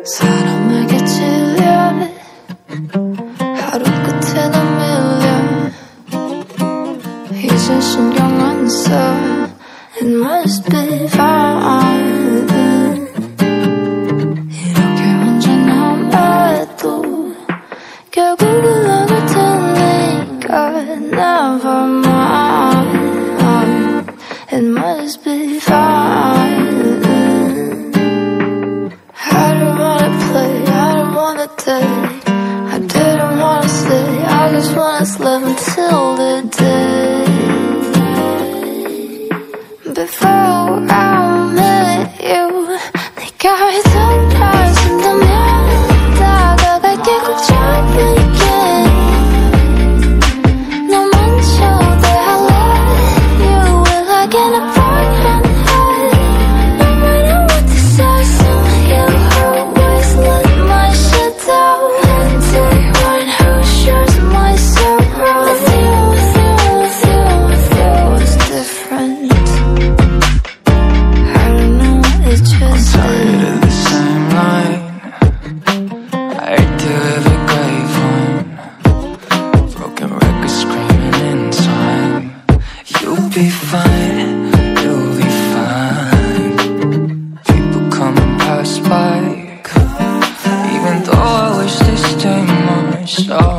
사람에게 찔려 하루 끝에 난 밀려 이제 신경 안 써 It must be fine 이렇게 혼자 남아도 결국 흘러갈 테니까 Never mind It must be fine I don't wanna play, I don't wanna date I didn't wanna stay, I just wanna live until the day Before I met you 네가 돌아선다면 다가갈게 걱정할게 너만 초대할래 You will like an apartment No matter what they say You always let my shit down And anyone who shares my sorrow With you it's different I don't know, it's just I'm tired of the same line I hate to live a grapevine Broken records screaming in time You'll be fine, you'll be fine People come and pass by Even though I wish they stay more